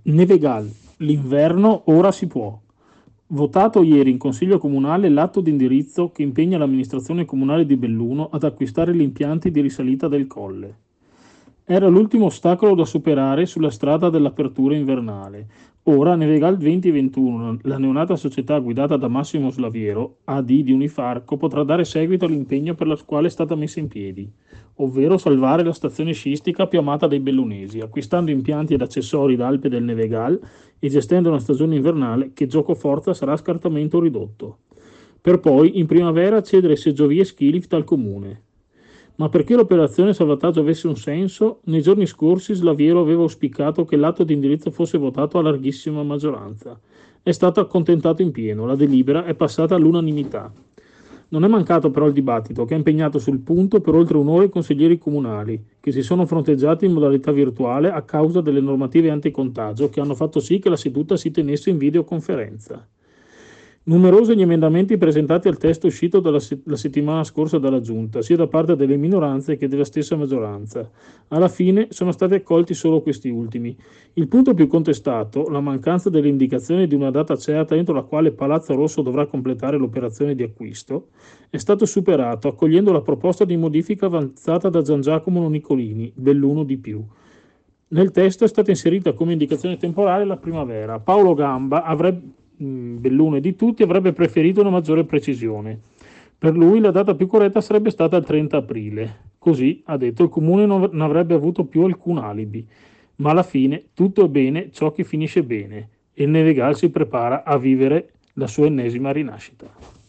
Nevegal, l'inverno ora si può. Votato ieri in Consiglio Comunale l'atto di indirizzo che impegna l'amministrazione comunale di Belluno ad acquistare gli impianti di risalita del colle. Era l'ultimo ostacolo da superare sulla strada dell'apertura invernale. Ora Nevegal 2021, la neonata società guidata da Massimo Slaviero, AD di Unifarco, potrà dare seguito all'impegno per la quale è stata messa in piedi, ovvero salvare la stazione sciistica più amata dai bellunesi, acquistando impianti ed accessori da Alpe del Nevegal e gestendo una stagione invernale che giocoforza sarà a scartamento ridotto, per poi in primavera cedere seggiovie e ski lift al comune. Ma perché l'operazione salvataggio avesse un senso, nei giorni scorsi Slaviero aveva auspicato che l'atto di indirizzo fosse votato a larghissima maggioranza. È stato accontentato in pieno, la delibera è passata all'unanimità. Non è mancato però il dibattito, che ha impegnato sul punto per oltre un'ora i consiglieri comunali, che si sono fronteggiati in modalità virtuale a causa delle normative anticontagio che hanno fatto sì che la seduta si tenesse in videoconferenza. Numerosi gli emendamenti presentati al testo uscito la settimana scorsa dalla Giunta, sia da parte delle minoranze che della stessa maggioranza. Alla fine sono stati accolti solo questi ultimi. Il punto più contestato, la mancanza delle indicazioni di una data certa entro la quale Palazzo Rosso dovrà completare l'operazione di acquisto, è stato superato accogliendo la proposta di modifica avanzata da Gian Giacomo Nicolini, dell'Uno di più. Nel testo è stata inserita come indicazione temporale la primavera. Paolo Gamba Belluno di tutti avrebbe preferito una maggiore precisione. Per lui la data più corretta sarebbe stata il 30 aprile. Così, ha detto, il comune non avrebbe avuto più alcun alibi. Ma alla fine tutto è bene ciò che finisce bene e il Nevegal si prepara a vivere la sua ennesima rinascita.